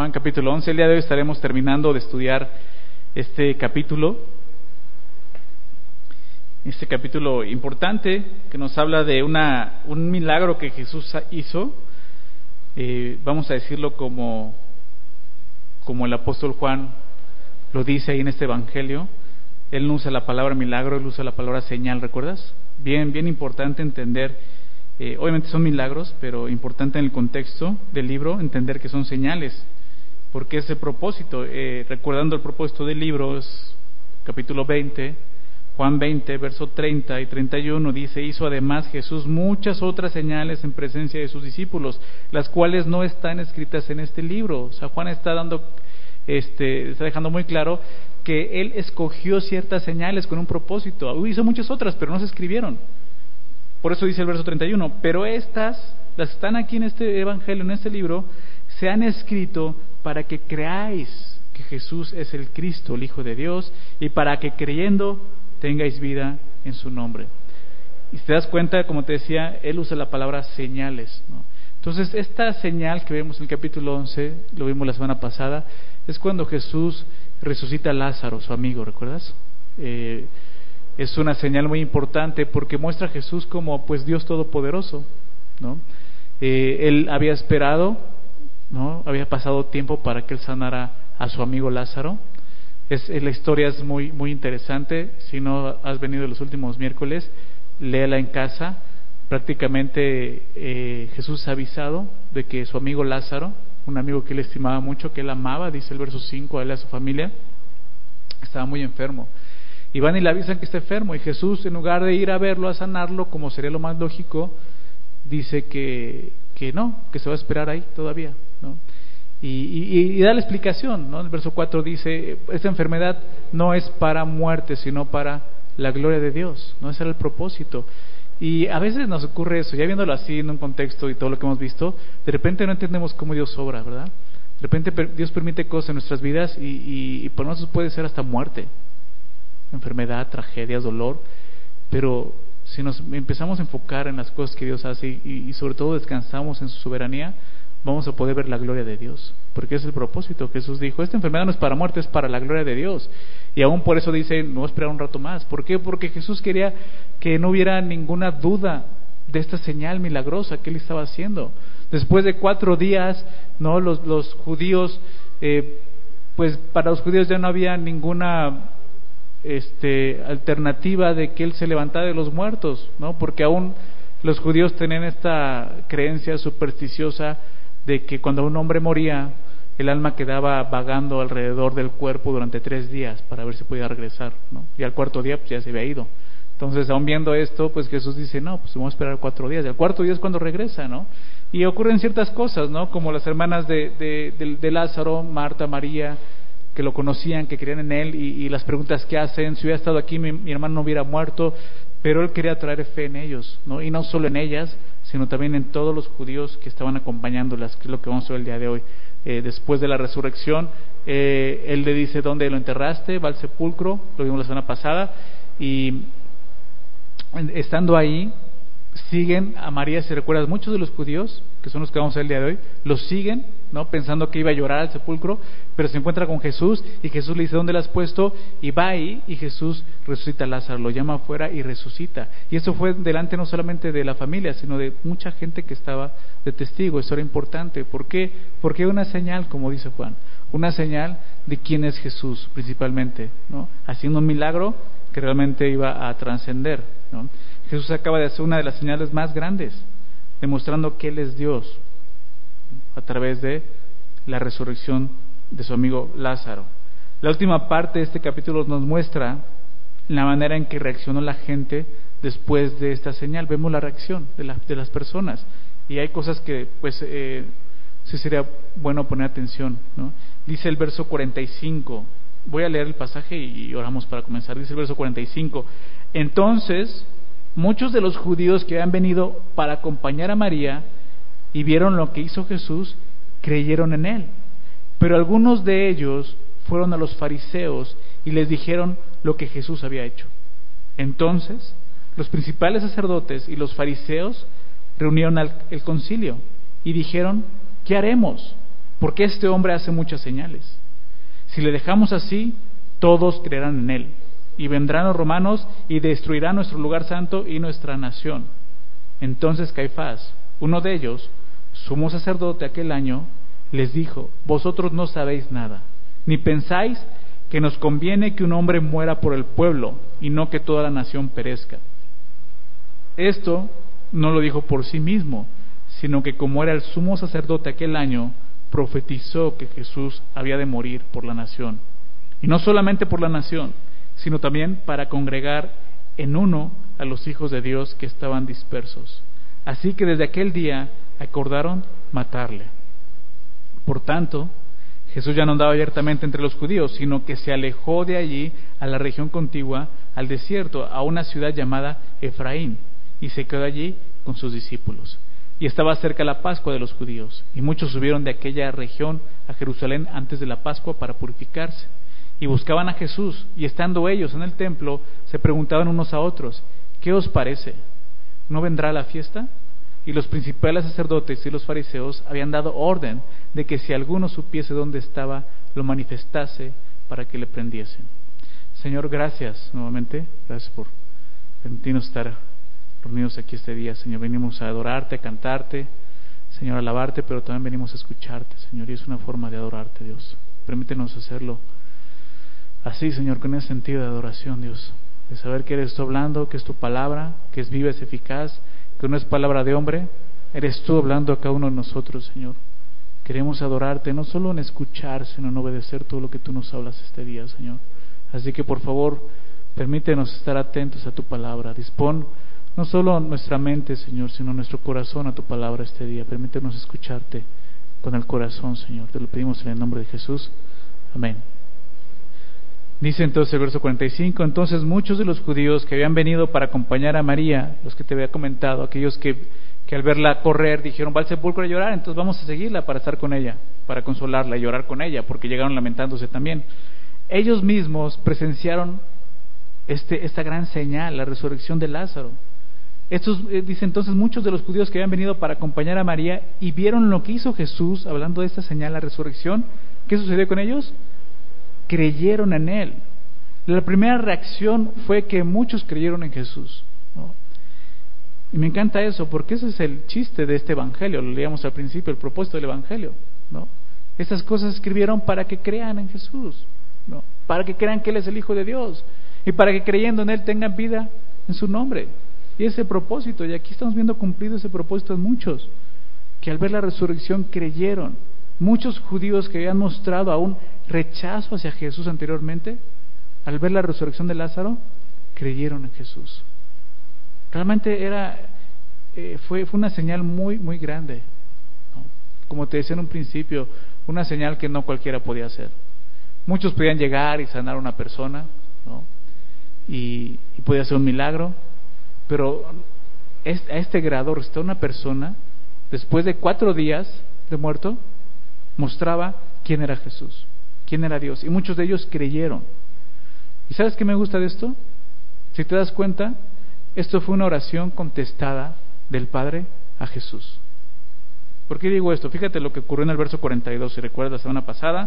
Juan capítulo 11. El día de hoy estaremos terminando de estudiar este capítulo importante que nos habla de un milagro que Jesús hizo. Vamos a decirlo como el apóstol Juan lo dice ahí en este evangelio. Él no usa la palabra milagro, él usa la palabra señal, ¿recuerdas? Bien importante entender, obviamente son milagros, pero importante en el contexto del libro entender que son señales, porque es el propósito. Recordando el propósito del libro, es capítulo 20, Juan 20, verso 30 y 31, dice: hizo además Jesús muchas otras señales en presencia de sus discípulos, las cuales no están escritas en este libro. O sea, Juan está dejando muy claro que él escogió ciertas señales con un propósito. Hizo muchas otras, pero no se escribieron. Por eso dice el verso 31, pero estas, las que están aquí en este evangelio, en este libro, se han escrito para que creáis que Jesús es el Cristo, el Hijo de Dios, y para que creyendo tengáis vida en su nombre. Y si te das cuenta, como te decía, él usa la palabra señales, ¿no? Entonces, esta señal que vemos en el capítulo 11, lo vimos la semana pasada, es cuando Jesús resucita a Lázaro, su amigo, ¿recuerdas? Es una señal muy importante porque muestra a Jesús como pues Dios Todopoderoso, ¿no? Él había esperado, ¿no? Había pasado tiempo para que él sanara a su amigo Lázaro. La historia es muy interesante. Si no has venido los últimos miércoles, léela en casa. Prácticamente Jesús ha avisado de que su amigo Lázaro, un amigo que él estimaba mucho, que él amaba, dice el verso 5, a él y a su familia, estaba muy enfermo. Y van y le avisan que está enfermo, y Jesús, en lugar de ir a verlo, a sanarlo, como sería lo más lógico, dice que no, que se va a esperar ahí todavía, ¿no? Y da la explicación, ¿no? El verso 4 dice: esta enfermedad no es para muerte, sino para la gloria de Dios, ¿no? Ese era el propósito. Y a veces nos ocurre eso, ya viéndolo así en un contexto y todo lo que hemos visto, de repente no entendemos cómo Dios obra, ¿verdad? De repente Dios permite cosas en nuestras vidas y por nosotros puede ser hasta muerte, enfermedad, tragedias, dolor, pero si nos empezamos a enfocar en las cosas que Dios hace y sobre todo descansamos en su soberanía, vamos a poder ver la gloria de Dios, porque es el propósito. Jesús dijo: esta enfermedad no es para muerte, es para la gloria de Dios. Y aún por eso dice: no, esperar un rato más. ¿Por qué? Porque Jesús quería que no hubiera ninguna duda de esta señal milagrosa que él estaba haciendo. Después de 4 días, ¿no? Los judíos, pues para los judíos ya no había ninguna alternativa de que él se levantara de los muertos, ¿no? Porque aún los judíos tenían esta creencia supersticiosa de que cuando un hombre moría, el alma quedaba vagando alrededor del cuerpo durante 3 días para ver si podía regresar, ¿no? Y al 4º día pues ya se había ido. Entonces, aún viendo esto, pues Jesús dice: no, pues vamos a esperar 4 días. Y al 4º día es cuando regresa, ¿no? Y ocurren ciertas cosas, ¿no? Como las hermanas de Lázaro, Marta, María, que lo conocían, que creían en él, y las preguntas que hacen: si hubiera estado aquí mi hermano no hubiera muerto. Pero él quería traer fe en ellos, ¿no? Y no solo en ellas, sino también en todos los judíos que estaban acompañándolas, que es lo que vamos a ver el día de hoy. Después de la resurrección, él le dice: ¿dónde lo enterraste? Va al sepulcro, lo vimos la semana pasada, y estando ahí, siguen a María. Si recuerdas, muchos de los judíos, que son los que vamos a ver el día de hoy, los siguen, ¿no? Pensando que iba a llorar al sepulcro, pero se encuentra con Jesús y Jesús le dice: ¿dónde la has puesto? Y va ahí y Jesús resucita a Lázaro, lo llama afuera y resucita. Y eso fue delante no solamente de la familia, sino de mucha gente que estaba de testigo. Eso era importante. ¿Por qué? Porque una señal, como dice Juan, una señal de quién es Jesús principalmente, ¿no? Haciendo un milagro que realmente iba a trascender, ¿no? Jesús acaba de hacer una de las señales más grandes, demostrando que Él es Dios a través de la resurrección de su amigo Lázaro. La última parte de este capítulo nos muestra la manera en que reaccionó la gente después de esta señal. Vemos la reacción de las personas, y hay cosas que pues sí sería bueno poner atención, ¿no? Dice el verso 45, voy a leer el pasaje y oramos para comenzar. Dice el verso 45: entonces muchos de los judíos que habían venido para acompañar a María y vieron lo que hizo Jesús, creyeron en él. Pero algunos de ellos fueron a los fariseos y les dijeron lo que Jesús había hecho. Entonces los principales sacerdotes y los fariseos reunieron el concilio y dijeron: ¿qué haremos? porque este hombre hace muchas señales. Si le dejamos así, todos creerán en él, y vendrán los romanos y destruirán nuestro lugar santo y nuestra nación. Entonces Caifás, uno de ellos, sumo sacerdote aquel año, les dijo: vosotros no sabéis nada, ni pensáis que nos conviene que un hombre muera por el pueblo y no que toda la nación perezca. Esto no lo dijo por sí mismo, sino que como era el sumo sacerdote aquel año, profetizó que Jesús había de morir por la nación. Y no solamente por la nación, sino también para congregar en uno a los hijos de Dios que estaban dispersos. Así que desde aquel día acordaron matarle. Por tanto, Jesús ya no andaba abiertamente entre los judíos, sino que se alejó de allí a la región contigua, al desierto, a una ciudad llamada Efraín, y se quedó allí con sus discípulos. Y estaba cerca la Pascua de los judíos, y muchos subieron de aquella región a Jerusalén antes de la Pascua para purificarse, y buscaban a Jesús, y estando ellos en el templo, se preguntaban unos a otros: ¿qué os parece? ¿No vendrá la fiesta? Y los principales sacerdotes y los fariseos habían dado orden de que si alguno supiese dónde estaba, lo manifestase para que le prendiesen. Señor, gracias nuevamente, gracias por permitirnos estar reunidos aquí este día. Señor, venimos a adorarte, a cantarte, Señor, a alabarte, pero también venimos a escucharte, Señor, y es una forma de adorarte, Dios. Permítenos hacerlo así, Señor, con ese sentido de adoración, Dios, de saber que eres tú hablando, que es tu palabra, que es viva, es eficaz, que no es palabra de hombre, eres tú hablando a cada uno de nosotros, Señor. Queremos adorarte, no solo en escuchar, sino en obedecer todo lo que tú nos hablas este día, Señor. Así que por favor, permítenos estar atentos a tu palabra. Dispón no solo nuestra mente, Señor, sino nuestro corazón a tu palabra este día. Permítenos escucharte con el corazón, Señor. Te lo pedimos en el nombre de Jesús. Amén. Dice entonces el verso 45: entonces muchos de los judíos que habían venido para acompañar a María, los que te había comentado, aquellos que al verla correr dijeron: va al sepulcro a llorar, entonces vamos a seguirla para estar con ella, para consolarla y llorar con ella, porque llegaron lamentándose también. Ellos mismos presenciaron esta gran señal, la resurrección de Lázaro. Dice entonces muchos de los judíos que habían venido para acompañar a María y vieron lo que hizo Jesús, hablando de esta señal, la resurrección. ¿Qué sucedió con ellos? Creyeron en él. La primera reacción fue que muchos creyeron en Jesús, ¿no? Y me encanta eso, porque ese es el chiste de este evangelio. Lo leíamos al principio, el propósito del evangelio, ¿no? Esas cosas se escribieron para que crean en Jesús, ¿no? Para que crean que Él es el Hijo de Dios, y para que creyendo en Él tengan vida en su nombre. Y ese propósito, y aquí estamos viendo cumplido ese propósito en muchos, que al ver la resurrección creyeron. Muchos judíos que habían mostrado aún rechazo hacia Jesús anteriormente, al ver la resurrección de Lázaro, creyeron en Jesús. Realmente fue una señal muy, muy grande, ¿no? Como te decía en un principio, una señal que no cualquiera podía hacer. Muchos podían llegar y sanar a una persona, ¿no? Y podía ser un milagro, pero a este grado resucitar una persona después de 4 días de muerto mostraba quién era Jesús, quién era Dios, y muchos de ellos creyeron. ¿Y sabes qué me gusta de esto? Si te das cuenta, esto fue una oración contestada del Padre a Jesús. ¿Por qué digo esto? Fíjate lo que ocurrió en el verso 42, si recuerdas la semana pasada.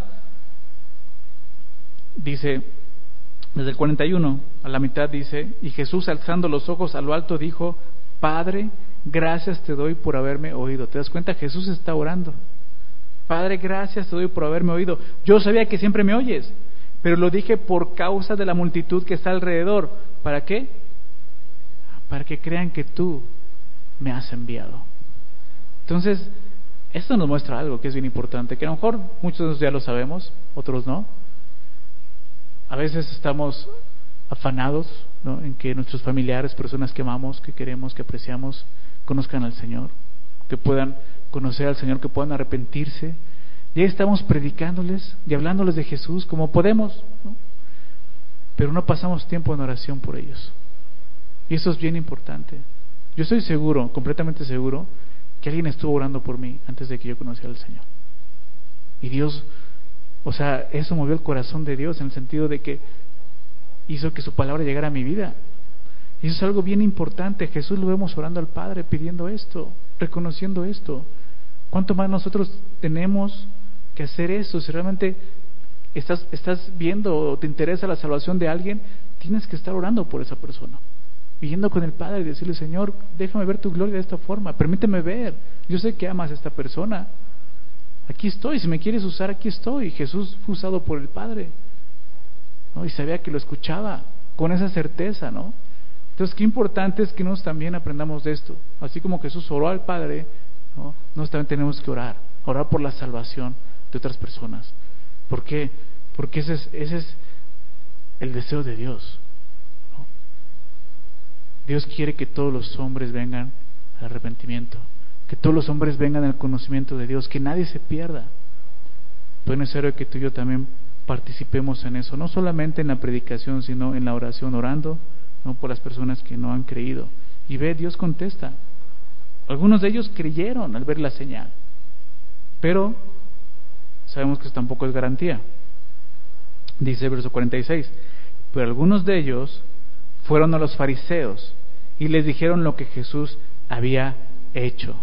Dice, desde el 41 a la mitad dice: y Jesús, alzando los ojos a lo alto, dijo: Padre, gracias te doy por haberme oído. ¿Te das cuenta? Jesús está orando. Padre, gracias te doy por haberme oído. Yo sabía que siempre me oyes, pero lo dije por causa de la multitud que está alrededor. ¿Para qué? Para que crean que tú me has enviado. Entonces, esto nos muestra algo que es bien importante, que a lo mejor muchos de nosotros ya lo sabemos, otros no. A veces estamos afanados, ¿no?, en que nuestros familiares, personas que amamos, que queremos, que apreciamos, conozcan al Señor, que puedan conocer al Señor, que puedan arrepentirse. Y ahí estamos predicándoles y hablándoles de Jesús como podemos, ¿no? Pero no pasamos tiempo en oración por ellos. Y eso es bien importante. Yo estoy seguro, completamente seguro, que alguien estuvo orando por mí antes de que yo conociera al Señor. Y Dios, eso movió el corazón de Dios en el sentido de que hizo que su palabra llegara a mi vida. Y eso es algo bien importante. Jesús lo vemos orando al Padre, pidiendo esto, reconociendo esto. ¿Cuánto más nosotros tenemos que hacer eso. Si realmente estás viendo o te interesa la salvación de alguien, tienes que estar orando por esa persona, yendo con el Padre y decirle: Señor, déjame ver tu gloria de esta forma, permíteme ver, yo sé que amas a esta persona, aquí estoy, si me quieres usar, aquí estoy. Jesús fue usado por el Padre, ¿no? Y sabía que lo escuchaba con esa certeza, ¿no? Entonces, qué importante es que nosotros también aprendamos de esto. Así como Jesús oró al Padre, ¿no? Nosotros también tenemos que orar por la salvación de otras personas. ¿Por qué? Porque ese es el deseo de Dios, ¿no? Dios quiere que todos los hombres vengan al arrepentimiento, que todos los hombres vengan al conocimiento de Dios, que nadie se pierda. Pero es necesario que tú y yo también participemos en eso, no solamente en la predicación, sino en la oración, orando, ¿no?, por las personas que no han creído. Y ve, Dios contesta. Algunos de ellos creyeron al ver la señal, pero sabemos que eso tampoco es garantía. Dice el verso 46: pero algunos de ellos fueron a los fariseos y les dijeron lo que Jesús había hecho.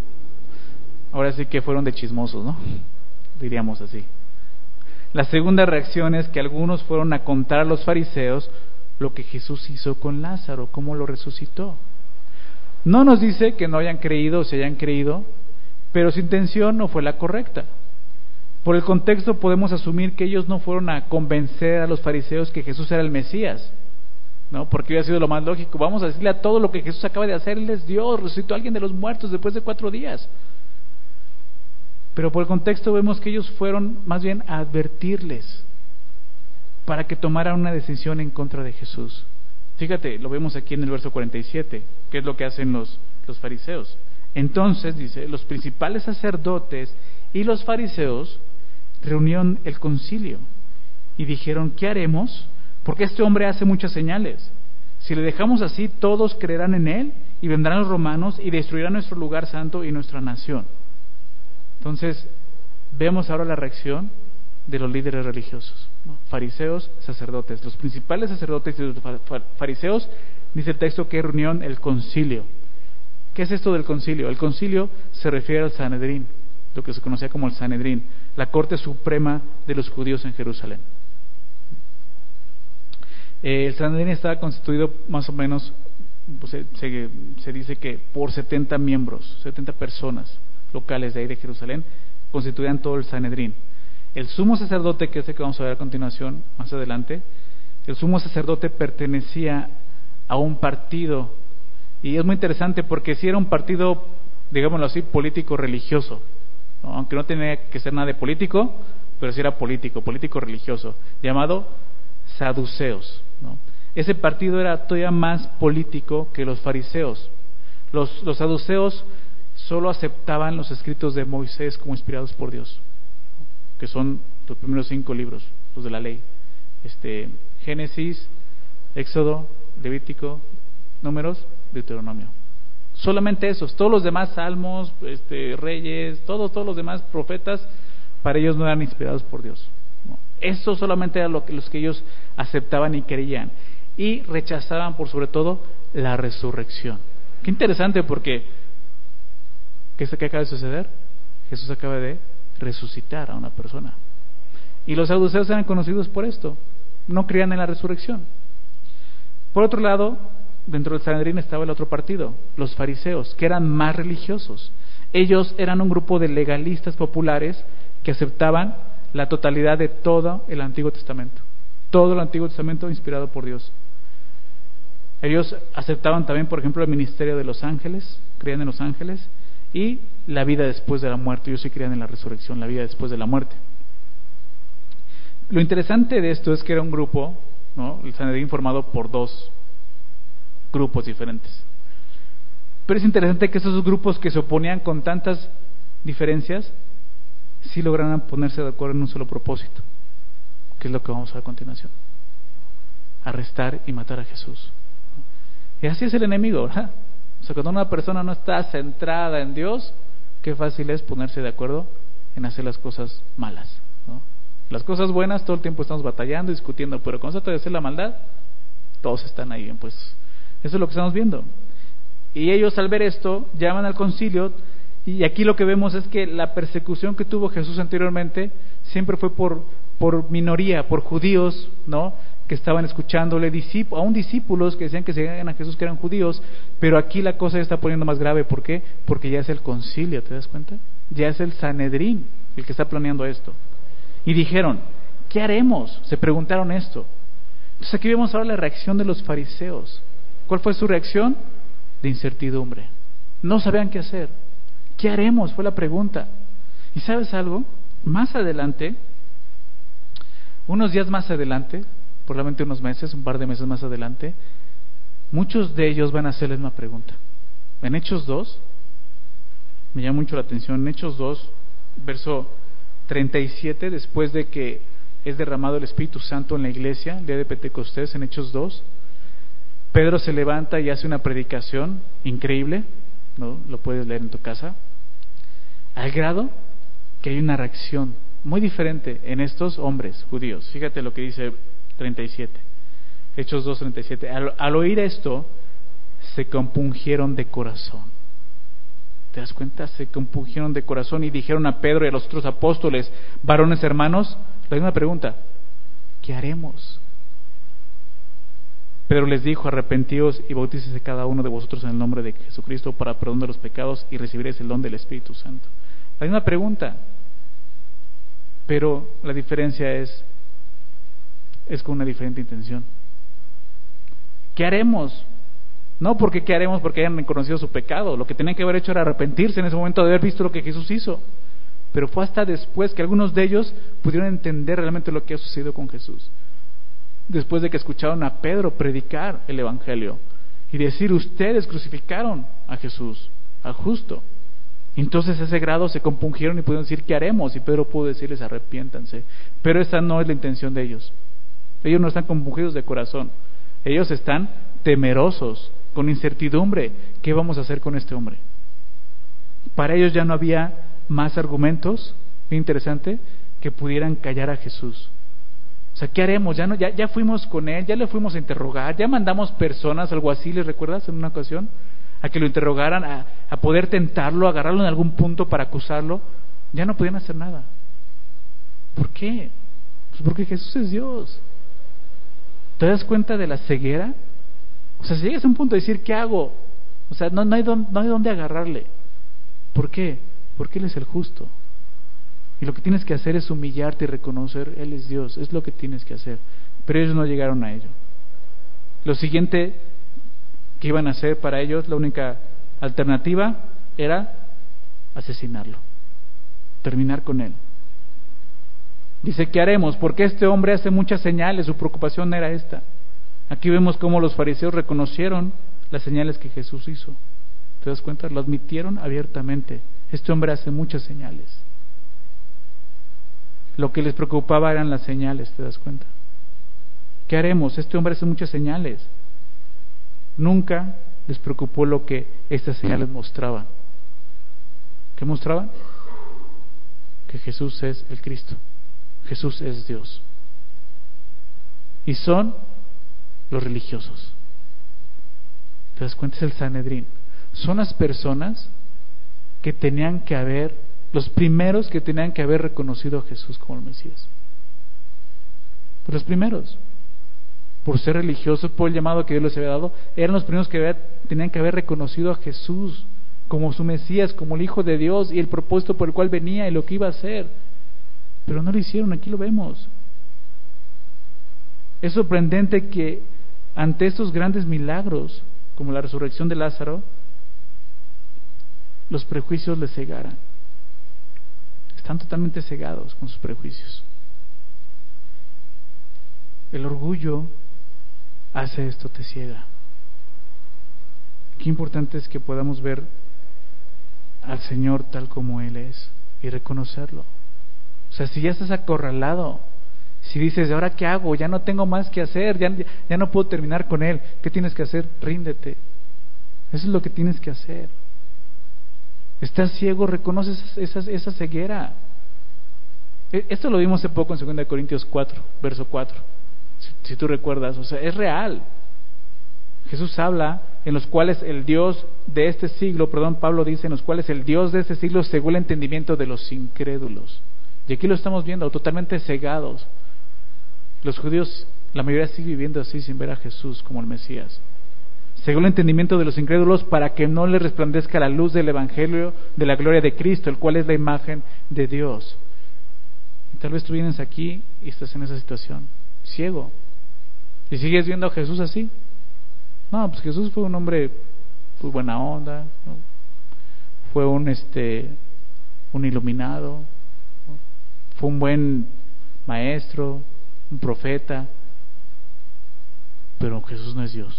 Ahora sí que fueron de chismosos, ¿no? Diríamos así. La segunda reacción es que algunos fueron a contar a los fariseos lo que Jesús hizo con Lázaro, cómo lo resucitó. No nos dice que no hayan creído o se hayan creído, pero su intención no fue la correcta. Por el contexto podemos asumir que ellos no fueron a convencer a los fariseos que Jesús era el Mesías, ¿no? Porque hubiera sido lo más lógico: vamos a decirle a todo lo que Jesús acaba de hacer. Él es Dios, resucitó a alguien de los muertos después de 4 días. Pero por el contexto vemos que ellos fueron más bien a advertirles para que tomaran una decisión en contra de Jesús. Fíjate, lo vemos aquí en el verso 47, ¿qué es lo que hacen los fariseos? Entonces, dice, los principales sacerdotes y los fariseos reunieron el concilio y dijeron: ¿qué haremos? Porque este hombre hace muchas señales. Si le dejamos así, todos creerán en él y vendrán los romanos y destruirán nuestro lugar santo y nuestra nación. Entonces, vemos ahora la reacción de los líderes religiosos, ¿no? Fariseos, sacerdotes. Los principales sacerdotes y los fariseos, dice el texto, que reunieron el concilio. ¿Qué es esto del concilio? El concilio se refiere al Sanedrín, lo que se conocía como el Sanedrín, la corte suprema de los judíos en Jerusalén. El Sanedrín estaba constituido más o menos, pues, se dice que por 70 miembros, 70 personas locales de ahí de Jerusalén constituían todo el Sanedrín. El sumo sacerdote, que es el que vamos a ver a continuación, más adelante, el sumo sacerdote pertenecía a un partido, y es muy interesante porque si era un partido, digámoslo así, político-religioso, ¿no? Aunque no tenía que ser nada de político, pero sí era político-religioso, llamado saduceos, ¿no? Ese partido era todavía más político que los fariseos. Los saduceos solo aceptaban los escritos de Moisés como inspirados por Dios, que son los primeros 5 libros, los de la ley: Génesis, Éxodo, Levítico, Números, Deuteronomio. Solamente esos. Todos los demás, Salmos, Reyes, todos los demás profetas, para ellos no eran inspirados por Dios, ¿no? Eso solamente era los que ellos aceptaban y creían, y rechazaban por sobre todo la resurrección. Qué interesante, porque ¿qué acaba de suceder? Jesús acaba de resucitar a una persona. Y los saduceos eran conocidos por esto, no creían en la resurrección. Por otro lado, dentro del Sanedrín estaba el otro partido, los fariseos, que eran más religiosos. Ellos eran un grupo de legalistas populares que aceptaban la totalidad de todo el Antiguo Testamento, todo el Antiguo Testamento inspirado por Dios. Ellos aceptaban también, por ejemplo, el ministerio de los ángeles, creían en los ángeles, y la vida después de la muerte. Ellos sí creían en la resurrección, la vida después de la muerte. Lo interesante de esto es que era un grupo, ¿no?, el Sanedrín, formado por 2 grupos diferentes. Pero es interesante que esos grupos que se oponían con tantas diferencias sí lograran ponerse de acuerdo en un solo propósito, que es lo que vamos a ver a continuación: arrestar y matar a Jesús. Y así es el enemigo, ¿verdad? O sea, cuando una persona no está centrada en Dios, qué fácil es ponerse de acuerdo en hacer las cosas malas, ¿no? Las cosas buenas todo el tiempo estamos batallando, discutiendo, pero cuando se trata de hacer la maldad, todos están ahí bien puestos. Eso es lo que estamos viendo. Y ellos, al ver esto, llaman al concilio Y aquí lo que vemos es que la persecución que tuvo Jesús anteriormente siempre fue por minoría, por judíos, ¿no?, que estaban escuchándole, aún discípulos que decían que seguían a Jesús, que eran judíos. Pero aquí la cosa se está poniendo más grave. ¿Por qué? Porque ya es el concilio, ¿te das cuenta? Ya es el Sanedrín el que está planeando esto. Y dijeron, ¿qué haremos? Se preguntaron esto. Entonces aquí vemos ahora la reacción de los fariseos. ¿Cuál fue su reacción? De incertidumbre. No sabían qué hacer. ¿Qué haremos? Fue la pregunta. ¿Y sabes algo? Más adelante, unos días más adelante, probablemente unos meses, un par de meses más adelante, muchos de ellos van a hacer la misma pregunta. En Hechos 2, me llama mucho la atención, en Hechos 2, verso 37, después de que es derramado el Espíritu Santo en la iglesia, el día de Pentecostés, en Hechos 2, Pedro se levanta y hace una predicación increíble, ¿no? Lo puedes leer en tu casa, al grado que hay una reacción muy diferente en estos hombres judíos. Fíjate lo que dice 37, Hechos 2:37. Al oír esto, se compungieron de corazón. ¿Te das cuenta? Se compungieron de corazón y dijeron a Pedro y a los otros apóstoles, varones hermanos, la misma pregunta, ¿qué haremos? Pedro les dijo, arrepentíos y bautícese cada uno de vosotros en el nombre de Jesucristo para perdón de los pecados y recibiréis el don del Espíritu Santo. La misma pregunta, pero la diferencia es con una diferente intención. ¿Qué haremos? No porque ¿qué haremos? Porque hayan reconocido su pecado. Lo que tenían que haber hecho era arrepentirse en ese momento de haber visto lo que Jesús hizo. Pero fue hasta después que algunos de ellos pudieron entender realmente lo que ha sucedido con Jesús. Después de que escucharon a Pedro predicar el Evangelio y decir, ustedes crucificaron a Jesús, al justo. Entonces a ese grado se compungieron y pudieron decir, ¿qué haremos? Y Pedro pudo decirles, arrepiéntanse. Pero esa no es la intención de ellos. Ellos no están compungidos de corazón. Ellos están temerosos, con incertidumbre. ¿Qué vamos a hacer con este hombre? Para ellos ya no había más argumentos, bien interesante, que pudieran callar a Jesús. O sea, ¿qué haremos? Ya fuimos con él, ya le fuimos a interrogar, ya mandamos personas, algo así, ¿les recuerdas en una ocasión? A que lo interrogaran, a poder tentarlo, agarrarlo en algún punto para acusarlo. Ya no podían hacer nada. ¿Por qué? Pues porque Jesús es Dios. ¿Te das cuenta de la ceguera? O sea, si llegas a un punto de decir, ¿qué hago? O sea, no hay dónde agarrarle. ¿Por qué? Porque Él es el justo. Y lo que tienes que hacer es humillarte y reconocer, Él es Dios, es lo que tienes que hacer. Pero ellos no llegaron a ello. Lo siguiente que iban a hacer para ellos, la única alternativa era asesinarlo, terminar con él. Dice, ¿qué haremos? Porque este hombre hace muchas señales, su preocupación era esta. Aquí vemos cómo los fariseos reconocieron las señales que Jesús hizo. ¿Te das cuenta? Lo admitieron abiertamente. Este hombre hace muchas señales. Lo que les preocupaba eran las señales, ¿te das cuenta? ¿Qué haremos? Este hombre hace muchas señales. Nunca les preocupó lo que estas señales mostraban. ¿Qué mostraban? Que Jesús es el Cristo. Jesús es Dios. Y son los religiosos. ¿Te das cuenta? Es el Sanedrín. Son las personas que tenían que haber, los primeros que tenían que haber reconocido a Jesús como el Mesías. Los primeros, por ser religiosos, por el llamado que Dios les había dado, eran los primeros que tenían que haber reconocido a Jesús como su Mesías, como el Hijo de Dios y el propósito por el cual venía y lo que iba a hacer. Pero no lo hicieron, aquí lo vemos. Es sorprendente que ante estos grandes milagros, como la resurrección de Lázaro, los prejuicios les cegaran. Están totalmente cegados con sus prejuicios. El orgullo hace esto, te ciega. Qué importante es que podamos ver al Señor tal como Él es y reconocerlo. O sea, si ya estás acorralado, si dices, ¿ahora qué hago? Ya no tengo más que hacer, ya no puedo terminar con Él. ¿Qué tienes que hacer? Ríndete. Eso es lo que tienes que hacer. Estás ciego, reconoces esa ceguera. Esto lo vimos hace poco en 2 Corintios 4, verso 4. Si tú recuerdas, o sea, es real. Jesús habla en los cuales el Dios de este siglo, Pablo dice, en los cuales el Dios de este siglo cegó el entendimiento de los incrédulos. Y aquí lo estamos viendo, totalmente cegados. Los judíos, la mayoría sigue viviendo así, sin ver a Jesús como el Mesías. Cegó el entendimiento de los incrédulos para que no les resplandezca la luz del Evangelio de la gloria de Cristo, el cual es la imagen de Dios. Y tal vez tú vienes aquí y estás en esa situación, ciego, y sigues viendo a Jesús así. No, pues Jesús fue un hombre pues buena onda, ¿no? Fue un iluminado, ¿no? Fue un buen maestro, un profeta, pero Jesús no es Dios.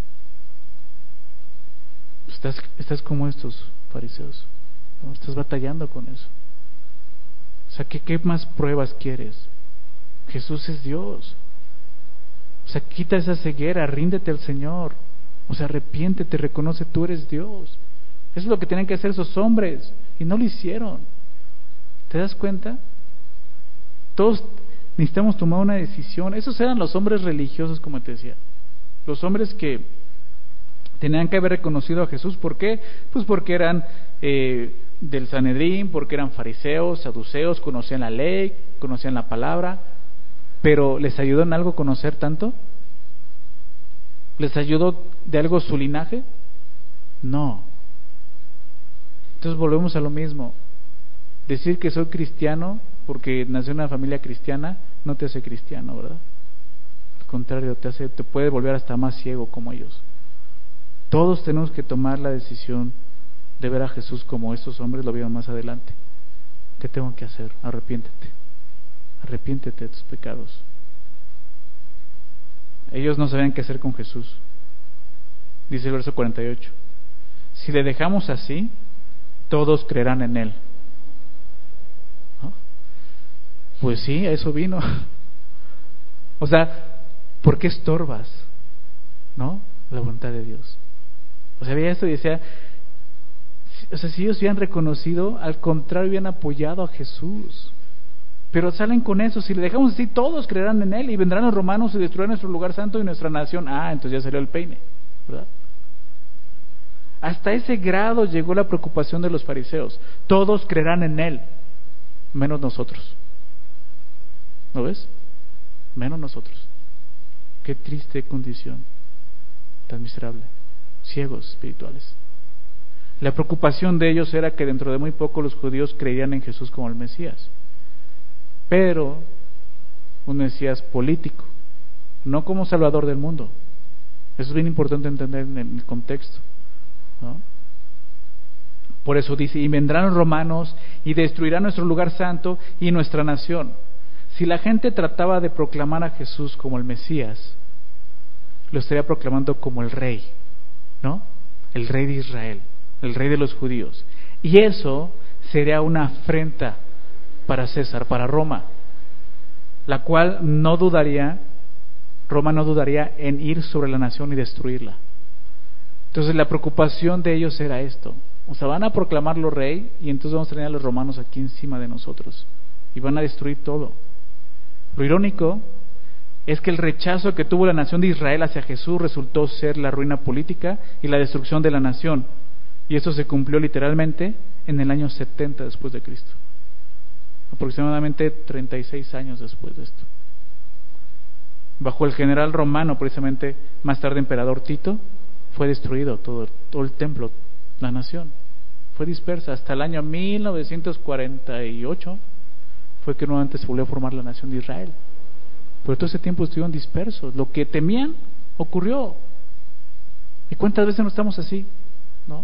Estás como estos fariseos, ¿no? Estás batallando con eso. O sea, ¿qué más pruebas quieres? Jesús es Dios. O sea, quita esa ceguera, ríndete al Señor. O sea, arrepiéntete, reconoce, tú eres Dios. Eso es lo que tenían que hacer esos hombres, y no lo hicieron. ¿Te das cuenta? Todos necesitamos tomar una decisión. Esos eran los hombres religiosos, como te decía. Los hombres que tenían que haber reconocido a Jesús. ¿Por qué? Pues porque eran del Sanedrín, porque eran fariseos, saduceos, conocían la ley, conocían la palabra. Pero ¿les ayudó en algo conocer tanto? ¿Les ayudó de algo su linaje? No. Entonces volvemos a lo mismo. Decir que soy cristiano porque nací en una familia cristiana no te hace cristiano, ¿verdad? Al contrario, te puede volver hasta más ciego como ellos. Todos tenemos que tomar la decisión de ver a Jesús como estos hombres lo vieron más adelante. ¿Qué tengo que hacer? Arrepiéntete. Arrepiéntete de tus pecados. Ellos no sabían qué hacer con Jesús. Dice el verso 48: si le dejamos así, todos creerán en él. ¿No? Pues sí, a eso vino. O sea, ¿por qué estorbas? ¿No? La voluntad de Dios. O sea, veía esto y decía, o sea, si ellos hubieran reconocido, al contrario, hubieran apoyado a Jesús. Pero salen con eso: si le dejamos así, todos creerán en él, y vendrán los romanos y destruirán nuestro lugar santo y nuestra nación. Entonces ya salió el peine, ¿verdad? Hasta ese grado llegó la preocupación de los fariseos. Todos creerán en él, menos nosotros. ¿Lo ves? Menos nosotros. Qué triste condición, tan miserable. Ciegos espirituales. La preocupación de ellos era que dentro de muy poco los judíos creerían en Jesús como el Mesías. Pero un Mesías político, no como Salvador del mundo. Eso es bien importante entender en el contexto, ¿no? Por eso dice: y vendrán los romanos y destruirán nuestro lugar santo y nuestra nación. Si la gente trataba de proclamar a Jesús como el Mesías, lo estaría proclamando como el rey, ¿no? El rey de Israel, el rey de los judíos. Y eso sería una afrenta para César, para Roma, la cual Roma no dudaría en ir sobre la nación y destruirla. Entonces la preocupación de ellos era esto: o sea, van a proclamarlo rey, y entonces vamos a tener a los romanos aquí encima de nosotros, y van a destruir todo. Lo irónico es que el rechazo que tuvo la nación de Israel hacia Jesús resultó ser la ruina política y la destrucción de la nación, y eso se cumplió literalmente en el año 70 después de Cristo. Aproximadamente 36 años después de esto. Bajo el general romano, precisamente, más tarde emperador Tito, fue destruido todo el templo, la nación. Fue dispersa hasta el año 1948, fue que nuevamente se volvió a formar la nación de Israel. Pero todo ese tiempo estuvieron dispersos. Lo que temían ocurrió. ¿Y cuántas veces no estamos así? ¿No?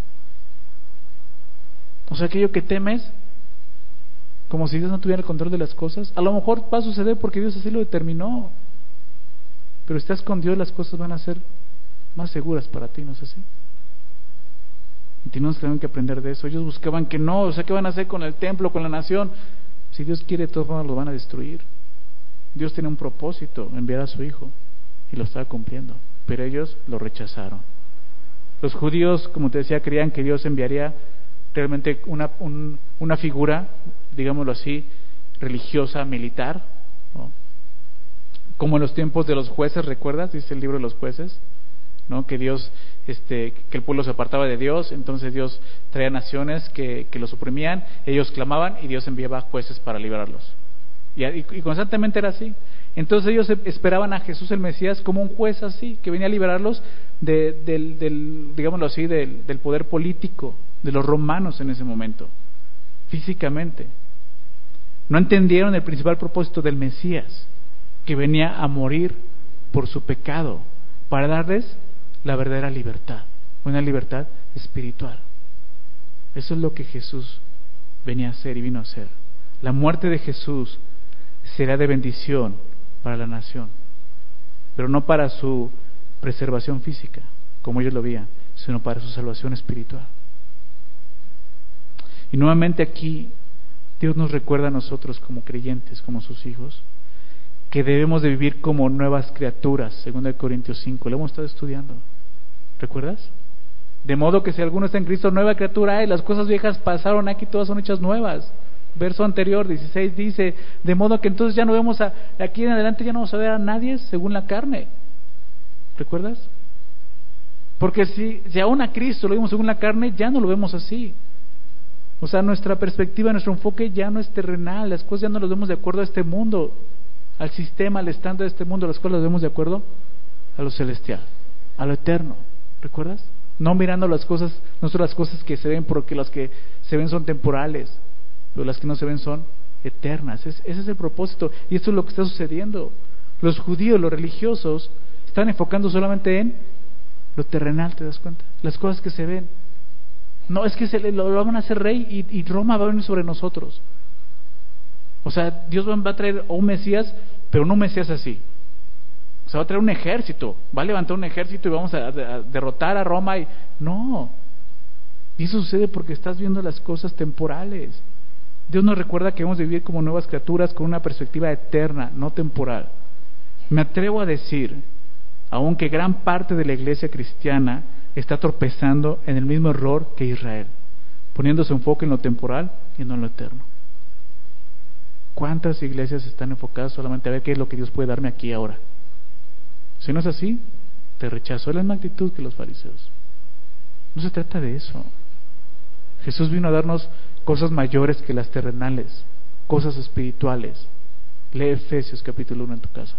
O sea, aquello que temes, como si Dios no tuviera el control de las cosas, a lo mejor va a suceder porque Dios así lo determinó. Pero si estás con Dios, las cosas van a ser más seguras para ti, ¿no es así? Y tenemos que aprender de eso. Ellos buscaban que no, o sea, ¿qué van a hacer con el templo, con la nación? Si Dios quiere, de todas formas lo van a destruir. Dios tiene un propósito: enviar a su Hijo, y lo estaba cumpliendo, pero ellos lo rechazaron. Los judíos, como te decía, creían que Dios enviaría realmente una figura, digámoslo así, religiosa, militar, ¿no? Como en los tiempos de los jueces, ¿recuerdas? Dice el libro de los jueces, ¿no? Que Dios, que el pueblo se apartaba de Dios, entonces Dios traía naciones que los oprimían, ellos clamaban y Dios enviaba jueces para librarlos. Y constantemente era así. Entonces ellos esperaban a Jesús el Mesías como un juez así, que venía a liberarlos digámoslo así, del poder político de los romanos en ese momento, físicamente. No entendieron el principal propósito del Mesías, que venía a morir por su pecado, para darles la verdadera libertad, una libertad espiritual. Eso es lo que Jesús venía a hacer y vino a hacer. La muerte de Jesús será de bendición para la nación, pero no para su preservación física, como ellos lo veían, sino para su salvación espiritual. Y nuevamente aquí Dios nos recuerda a nosotros como creyentes, como sus hijos, que debemos de vivir como nuevas criaturas, 2 Corintios 5, lo hemos estado estudiando, ¿recuerdas? De modo que si alguno está en Cristo, nueva criatura hay, las cosas viejas pasaron, aquí todas son hechas nuevas. Verso anterior, 16, dice, de modo que entonces ya no vemos aquí en adelante ya no vamos a ver a nadie según la carne. ¿Recuerdas? Porque si aún a Cristo lo vemos según la carne, ya no lo vemos así. O sea, nuestra perspectiva, nuestro enfoque ya no es terrenal, las cosas ya no las vemos de acuerdo a este mundo, al sistema, al estándar de este mundo, las cosas las vemos de acuerdo a lo celestial, a lo eterno. ¿Recuerdas? No mirando las cosas, no son las cosas que se ven, porque las que se ven son temporales, pero las que no se ven son eternas. Ese es el propósito, y esto es lo que está sucediendo. Los judíos, los religiosos, están enfocando solamente en lo terrenal, ¿te das cuenta? Las cosas que se ven. No, es que lo van a hacer rey y Roma va a venir sobre nosotros. O sea, Dios va a traer un Mesías, pero no un Mesías así. O sea, va a traer un ejército, va a levantar un ejército y vamos a derrotar a Roma. No, y eso sucede porque estás viendo las cosas temporales. Dios nos recuerda que debemos vivir como nuevas criaturas con una perspectiva eterna, no temporal. Me atrevo a decir, aunque gran parte de la iglesia cristiana está tropezando en el mismo error que Israel, poniendo su enfoque en lo temporal y no en lo eterno. ¿Cuántas iglesias están enfocadas solamente a ver qué es lo que Dios puede darme aquí ahora? Si no es así, te rechazo. Es la misma actitud que los fariseos. No se trata de eso. Jesús vino a darnos cosas mayores que las terrenales, cosas espirituales. Lee Efesios capítulo 1 en tu casa.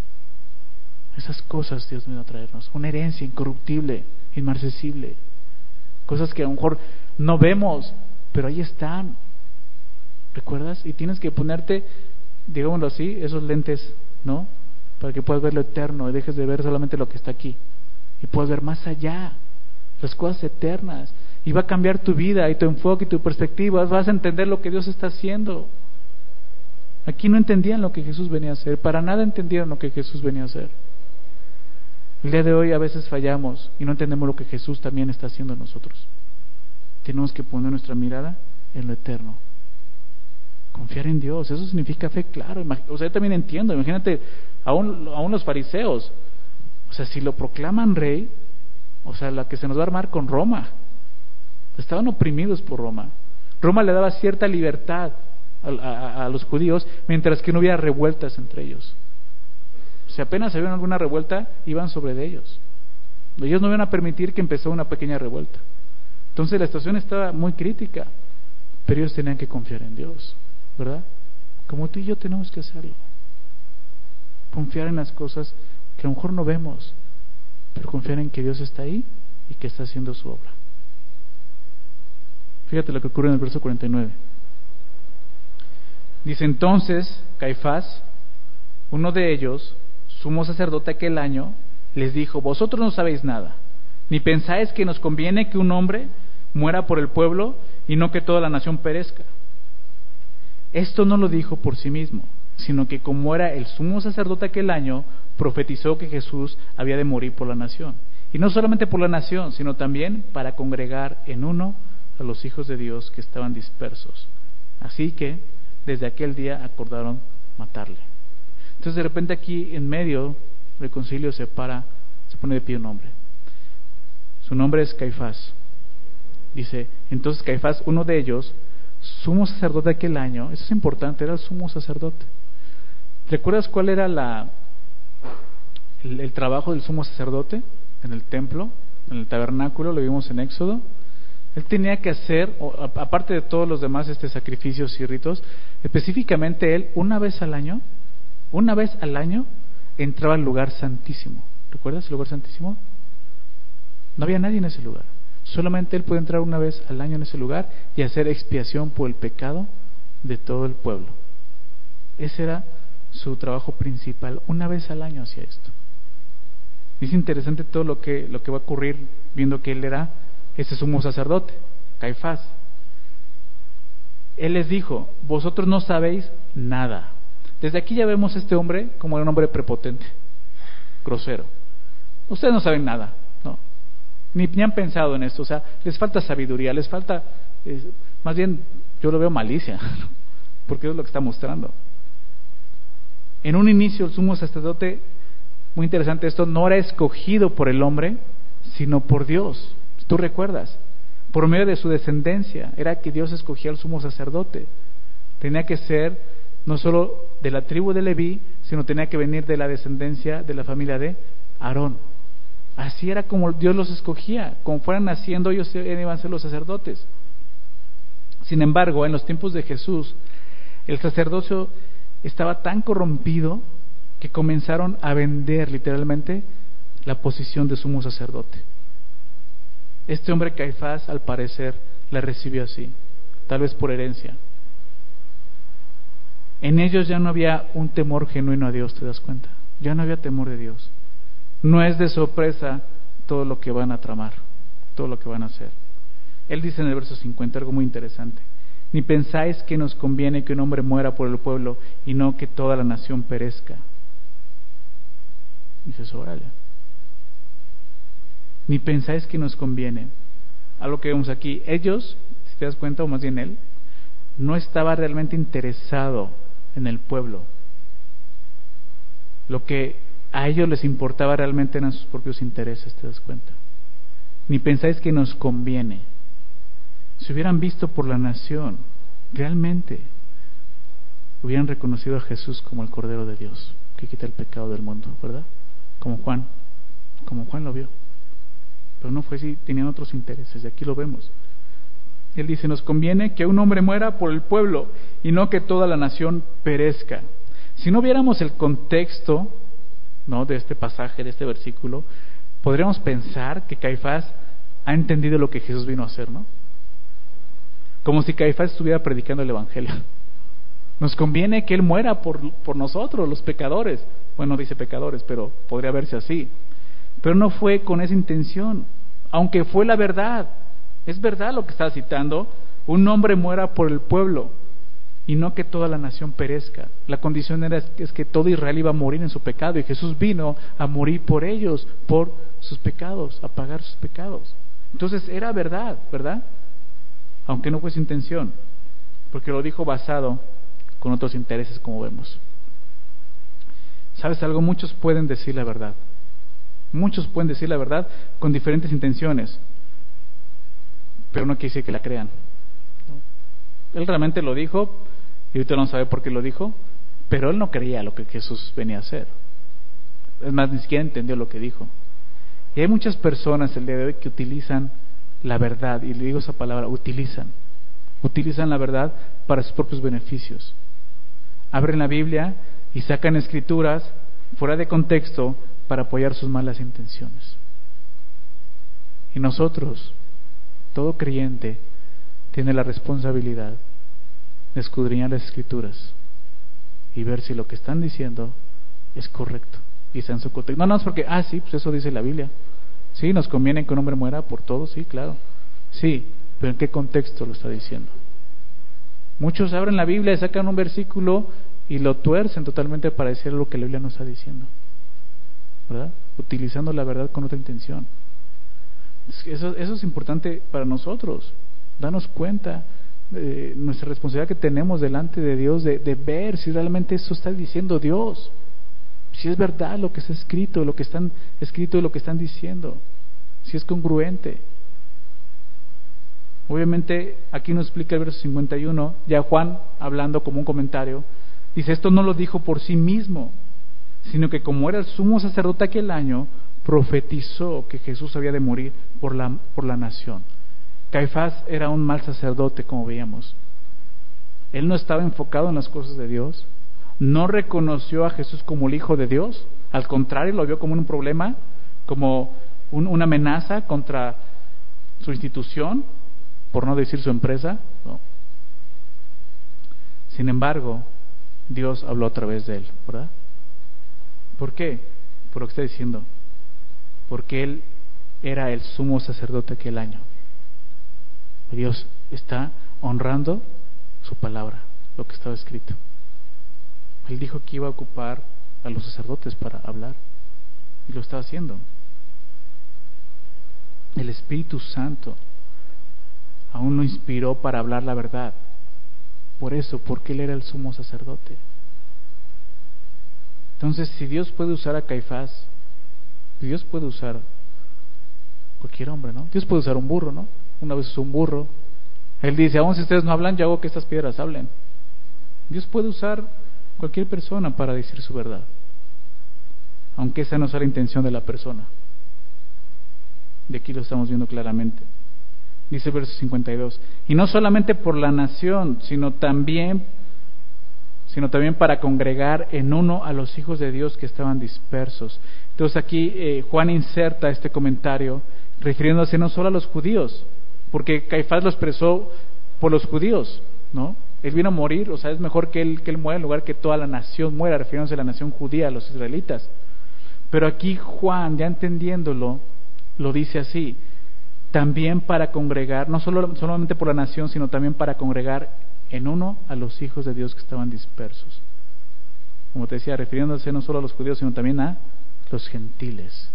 Esas cosas Dios vino a traernos, una herencia incorruptible, inmarcesible, cosas que a lo mejor no vemos, pero ahí están. ¿Recuerdas? Y tienes que ponerte, digámoslo así, esos lentes, ¿no? Para que puedas ver lo eterno y dejes de ver solamente lo que está aquí y puedas ver más allá, las cosas eternas, y va a cambiar tu vida y tu enfoque y tu perspectiva. Vas a entender lo que Dios está haciendo. Aquí no entendían lo que Jesús venía a hacer, para nada entendieron lo que Jesús venía a hacer. El día de hoy a veces fallamos y no entendemos lo que Jesús también está haciendo en nosotros. Tenemos que poner nuestra mirada en lo eterno, confiar en Dios. Eso significa fe, claro. O sea, yo también entiendo, imagínate aún los fariseos, o sea, si lo proclaman rey, o sea, la que se nos va a armar con Roma. Estaban oprimidos por Roma. Roma le daba cierta libertad a los judíos, mientras que no hubiera revueltas entre ellos. Si apenas había alguna revuelta, iban sobre de ellos. Ellos no iban a permitir que empezara una pequeña revuelta. Entonces la situación estaba muy crítica, pero ellos tenían que confiar en Dios, ¿verdad? Como tú y yo tenemos que hacerlo. Confiar en las cosas que a lo mejor no vemos, pero confiar en que Dios está ahí y que está haciendo su obra. Fíjate lo que ocurre en el verso 49. Dice: entonces Caifás, uno de ellos, sumo sacerdote aquel año, les dijo: vosotros no sabéis nada, ni pensáis que nos conviene que un hombre muera por el pueblo y no que toda la nación perezca. Esto no lo dijo por sí mismo, sino que como era el sumo sacerdote aquel año, profetizó que Jesús había de morir por la nación. Y no solamente por la nación, sino también para congregar en uno a los hijos de Dios que estaban dispersos. Así que desde aquel día acordaron matarle. Entonces de repente aquí en medio del concilio se pone de pie un hombre. Su nombre es Caifás. Dice: entonces Caifás, uno de ellos, sumo sacerdote de aquel año. Eso es importante, era el sumo sacerdote. ¿Recuerdas cuál era el trabajo del sumo sacerdote? en el templo, en el tabernáculo, lo vimos en Éxodo. Él tenía que hacer, aparte de todos los demás sacrificios y ritos, específicamente él, una vez al año, entraba al lugar santísimo. ¿Recuerdas el lugar santísimo? No había nadie en ese lugar. Solamente él podía entrar una vez al año en ese lugar y hacer expiación por el pecado de todo el pueblo. Ese era su trabajo principal. Una vez al año hacía esto. Es interesante todo lo que va a ocurrir viendo que él era ese sumo sacerdote, Caifás. Él les dijo: vosotros no sabéis nada. Desde aquí ya vemos a este hombre como un hombre prepotente, grosero. Ustedes no saben nada, ¿no? Ni han pensado en esto. O sea, les falta sabiduría, les falta, más bien yo lo veo malicia, ¿no? Porque es lo que está mostrando. En un inicio el sumo sacerdote, muy interesante esto, no era escogido por el hombre, sino por Dios. Tú recuerdas, por medio de su descendencia, era que Dios escogía al sumo sacerdote. Tenía que ser no solo de la tribu de Leví, sino tenía que venir de la descendencia de la familia de Aarón. Así era como Dios los escogía, como fueran naciendo ellos iban a ser los sacerdotes. Sin embargo, en los tiempos de Jesús, el sacerdocio estaba tan corrompido que comenzaron a vender literalmente la posición de sumo sacerdote. Este hombre Caifás, al parecer, la recibió así, tal vez por herencia. En ellos ya no había un temor genuino a Dios, ¿te das cuenta? Ya no había temor de Dios. No es de sorpresa todo lo que van a tramar, todo lo que van a hacer. Él dice en el verso 50 algo muy interesante: ni pensáis que nos conviene que un hombre muera por el pueblo y no que toda la nación perezca. Dices, órale. Ni pensáis que nos conviene. Algo que vemos aquí, ellos, si te das cuenta, o más bien él, no estaba realmente interesado en el pueblo. Lo que a ellos les importaba realmente eran sus propios intereses, te das cuenta. Ni pensáis que nos conviene. Si hubieran visto por la nación, realmente hubieran reconocido a Jesús como el Cordero de Dios, que quita el pecado del mundo, ¿verdad? Como Juan lo vio. Pero no fue así, tenían otros intereses, y aquí lo vemos. Él dice: nos conviene que un hombre muera por el pueblo y no que toda la nación perezca. Si no viéramos el contexto, ¿no?, de este pasaje, de este versículo, podríamos pensar que Caifás ha entendido lo que Jesús vino a hacer, ¿no? Como si Caifás estuviera predicando el evangelio. Nos conviene que él muera por nosotros, los pecadores. Bueno, dice pecadores, pero podría verse así. Pero no fue con esa intención, aunque fue la verdad. Es verdad lo que está citando: un hombre muera por el pueblo y no que toda la nación perezca. La condición es que todo Israel iba a morir en su pecado, y Jesús vino a morir por ellos, por sus pecados, a pagar sus pecados. Entonces era verdad, ¿verdad? Aunque no fue su intención, porque lo dijo basado con otros intereses, como vemos. ¿Sabes algo? Muchos pueden decir la verdad. Muchos pueden decir la verdad con diferentes intenciones, pero no quiere decir que la crean. Él realmente lo dijo, y ahorita no sabe por qué lo dijo, pero él no creía lo que Jesús venía a hacer. Es más, ni siquiera entendió lo que dijo. Y hay muchas personas el día de hoy que utilizan la verdad, y le digo esa palabra, utilizan la verdad para sus propios beneficios. Abren la Biblia y sacan escrituras fuera de contexto para apoyar sus malas intenciones. Y nosotros, todo creyente, tiene la responsabilidad de escudriñar las escrituras y ver si lo que están diciendo es correcto y está en su contexto. No es porque, sí, pues eso dice la Biblia. Sí, nos conviene que un hombre muera por todo, sí, claro. Sí, pero ¿en qué contexto lo está diciendo? Muchos abren la Biblia y sacan un versículo y lo tuercen totalmente para decir lo que la Biblia no está diciendo, ¿verdad? Utilizando la verdad con otra intención. Eso es importante para nosotros, darnos cuenta de nuestra responsabilidad que tenemos delante de Dios, de ver si realmente eso está diciendo Dios, si es verdad lo que está escrito, lo que están escrito y lo que están diciendo, si es congruente. Obviamente aquí nos explica el verso 51, ya Juan, hablando como un comentario, dice: esto no lo dijo por sí mismo, sino que como era el sumo sacerdote aquel año, profetizó que Jesús había de morir por la nación. Caifás era un mal sacerdote, como veíamos. Él no estaba enfocado en las cosas de Dios, no reconoció a Jesús como el Hijo de Dios, al contrario, lo vio como un problema, como una amenaza contra su institución, por no decir su empresa, ¿no? Sin embargo, Dios habló a través de él, ¿verdad? ¿Por qué? Por lo que está diciendo. Porque él era el sumo sacerdote aquel año. Dios está honrando su palabra, lo que estaba escrito. Él dijo que iba a ocupar a los sacerdotes para hablar, y lo está haciendo. El Espíritu Santo aún lo inspiró para hablar la verdad. Por eso, porque él era el sumo sacerdote. Entonces, si Dios puede usar a Caifás, Dios puede usar cualquier hombre, ¿no? Dios puede usar un burro, ¿no? Una vez usó un burro. Él dice, aún si ustedes no hablan, yo hago que estas piedras hablen. Dios puede usar cualquier persona para decir su verdad, aunque esa no sea la intención de la persona. De aquí lo estamos viendo claramente. Dice el verso 52, y no solamente por la nación, sino también para congregar en uno a los hijos de Dios que estaban dispersos. Entonces aquí Juan inserta este comentario refiriéndose no solo a los judíos, porque Caifás lo expresó por los judíos, ¿no? Él vino a morir, o sea, es mejor que él muera en lugar que toda la nación muera, refiriéndose a la nación judía, a los israelitas. Pero aquí Juan, ya entendiéndolo, lo dice así: también para congregar, no solamente por la nación, sino también para congregar en uno a los hijos de Dios que estaban dispersos. Como te decía, refiriéndose no solo a los judíos, sino también a los gentiles.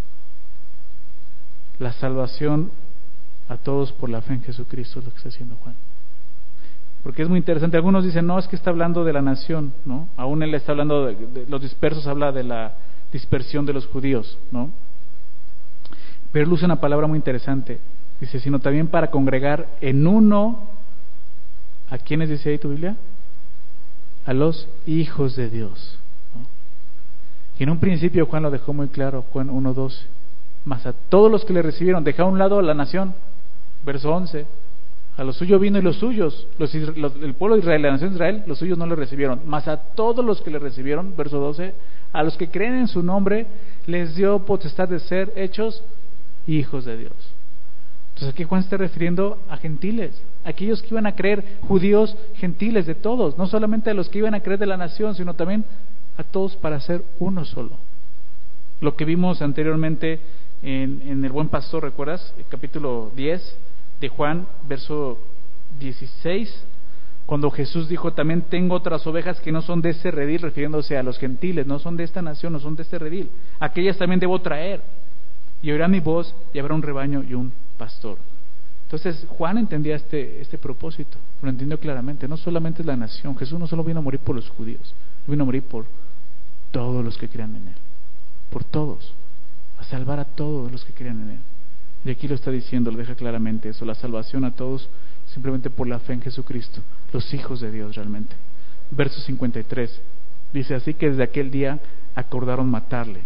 La salvación a todos por la fe en Jesucristo es lo que está haciendo Juan. Porque es muy interesante. Algunos dicen, no, es que está hablando de la nación, ¿no? Aún él está hablando de los dispersos, habla de la dispersión de los judíos, ¿no? Pero él usa una palabra muy interesante. Dice, sino también para congregar en uno. ¿A quiénes dice ahí tu Biblia? A los hijos de Dios, ¿no? Y en un principio Juan lo dejó muy claro, Juan 1:12. Mas a todos los que le recibieron, deja a un lado a la nación. Verso 11. A los suyos vino y los suyos, el pueblo de Israel, la nación de Israel, los suyos no le recibieron. Mas a todos los que le recibieron, verso 12, a los que creen en su nombre, les dio potestad de ser hechos hijos de Dios. Entonces aquí Juan está refiriendo a gentiles, aquellos que iban a creer, judíos, gentiles, de todos, no solamente a los que iban a creer de la nación, sino también a todos para ser uno solo. Lo que vimos anteriormente en el Buen Pastor, ¿recuerdas? El capítulo 10 de Juan, verso 16, cuando Jesús dijo, también tengo otras ovejas que no son de este redil, refiriéndose a los gentiles, no son de esta nación, no son de este redil, aquellas también debo traer, y oirán mi voz, y habrá un rebaño y un pastor. Entonces Juan entendía este propósito, lo entendió claramente. No solamente es la nación, Jesús no solo vino a morir por los judíos, vino a morir por todos los que crean en él, por todos, a salvar a todos los que crean en él. Y aquí lo está diciendo, lo deja claramente eso, la salvación a todos simplemente por la fe en Jesucristo, los hijos de Dios realmente. Verso 53 dice, así que desde aquel día acordaron matarle.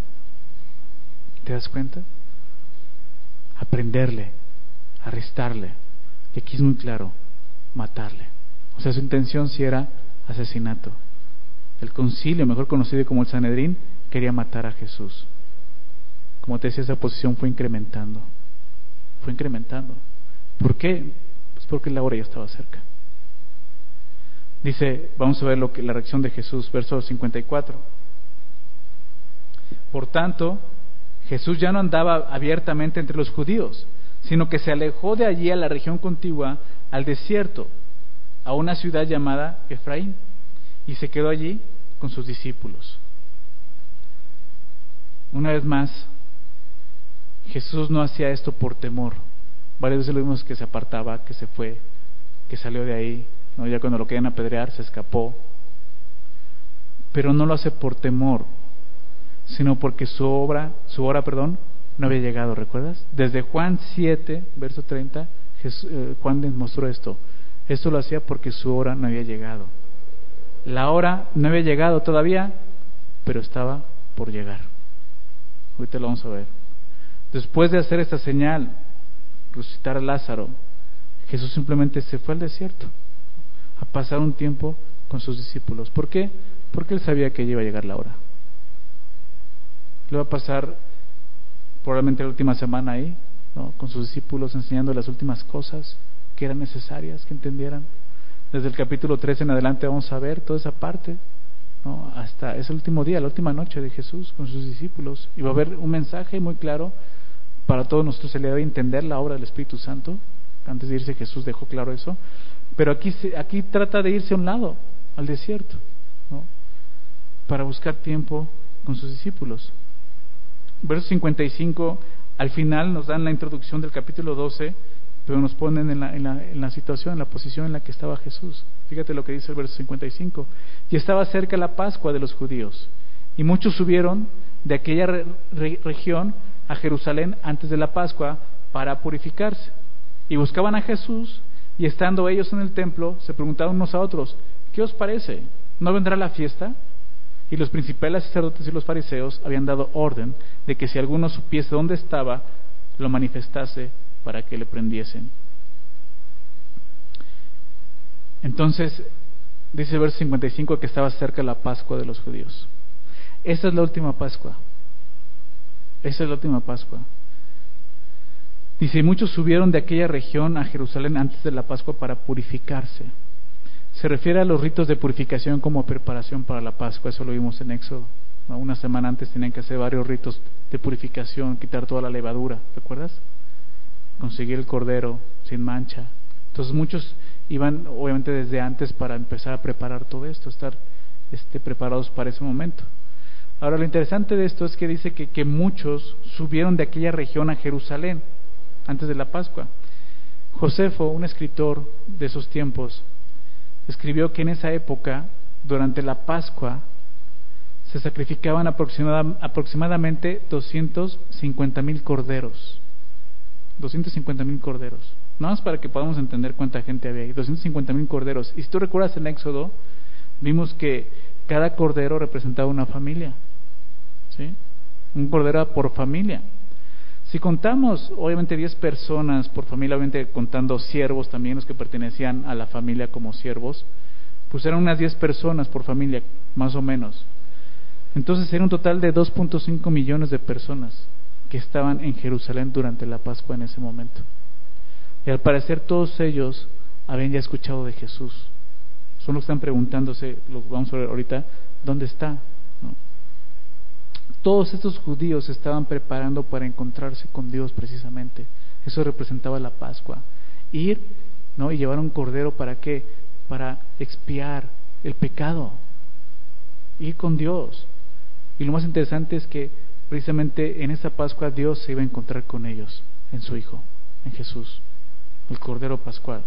¿Te das cuenta? Aprenderle, arrestarle. Y aquí es muy claro, matarle. O sea, su intención sí era asesinato. El concilio, mejor conocido como el Sanedrín, quería matar a Jesús. Como te decía, esa posición fue incrementando. Fue incrementando. ¿Por qué? Pues porque la hora ya estaba cerca. Dice, vamos a ver la reacción de Jesús, verso 54. Por tanto, Jesús ya no andaba abiertamente entre los judíos, sino que se alejó de allí a la región contigua, al desierto, a una ciudad llamada Efraín, y se quedó allí con sus discípulos. Una vez más, Jesús no hacía esto por temor. Varias veces lo vimos que se apartaba, que se fue, que salió de ahí, ¿no? Ya cuando lo querían apedrear se escapó. Pero no lo hace por temor, sino porque su hora, no había llegado, ¿recuerdas? Desde Juan 7, verso 30, Juan demostró esto. Esto lo hacía porque su hora no había llegado. La hora no había llegado todavía, pero estaba por llegar. Ahorita lo vamos a ver. Después de hacer esta señal, resucitar a Lázaro, Jesús simplemente se fue al desierto a pasar un tiempo con sus discípulos. ¿Por qué? Porque él sabía que ya iba a llegar la hora. Le va a pasar probablemente la última semana ahí, ¿no?, con sus discípulos, enseñando las últimas cosas que eran necesarias que entendieran. Desde el capítulo 13 en adelante vamos a ver toda esa parte, ¿no?, hasta ese último día, la última noche de Jesús con sus discípulos, y va a haber un mensaje muy claro para todos nosotros. Se le debe entender la obra del Espíritu Santo. Antes de irse Jesús dejó claro eso, pero aquí trata de irse a un lado, al desierto, ¿no?, para buscar tiempo con sus discípulos. Verso 55, al final nos dan la introducción del capítulo 12, pero nos ponen en la situación, en la posición en la que estaba Jesús. Fíjate lo que dice el verso 55. Y estaba cerca la Pascua de los judíos, y muchos subieron de aquella región a Jerusalén antes de la Pascua para purificarse, y buscaban a Jesús, y estando ellos en el templo, se preguntaban unos a otros: ¿qué os parece? ¿No vendrá la fiesta? Y los principales sacerdotes y los fariseos habían dado orden de que si alguno supiese dónde estaba, lo manifestase para que le prendiesen. Entonces, dice el verso 55 que estaba cerca la Pascua de los judíos. Esa es la última Pascua. Esa es la última Pascua. Dice: y muchos subieron de aquella región a Jerusalén antes de la Pascua para purificarse. Se refiere a los ritos de purificación como preparación para la Pascua. Eso lo vimos en Éxodo, ¿no? Una semana antes tenían que hacer varios ritos de purificación, quitar toda la levadura, ¿recuerdas? Conseguir el cordero sin mancha. Entonces muchos iban obviamente desde antes para empezar a preparar todo esto, estar preparados para ese momento. Ahora, lo interesante de esto es que dice que muchos subieron de aquella región a Jerusalén antes de la Pascua. Josefo, un escritor de esos tiempos, escribió que en esa época, durante la Pascua, se sacrificaban aproximadamente 250,000 corderos. 250,000 corderos. Nada más para que podamos entender cuánta gente había ahí. 250,000 corderos. Y si tú recuerdas en Éxodo, vimos que cada cordero representaba una familia, ¿sí? Un cordero por familia. Si contamos, obviamente 10 personas por familia, obviamente contando siervos también, los que pertenecían a la familia como siervos, pues eran unas 10 personas por familia, más o menos. Entonces era un total de 2.5 millones de personas que estaban en Jerusalén durante la Pascua en ese momento. Y al parecer todos ellos habían ya escuchado de Jesús. Son los que están preguntándose, lo vamos a ver ahorita, ¿dónde está? ¿No? Todos estos judíos se estaban preparando para encontrarse con Dios precisamente. Eso representaba la Pascua. Ir, ¿no?, y llevar un cordero, ¿para qué? Para expiar el pecado. Ir con Dios. Y lo más interesante es que precisamente en esa Pascua Dios se iba a encontrar con ellos, en su Hijo, en Jesús, el Cordero Pascual.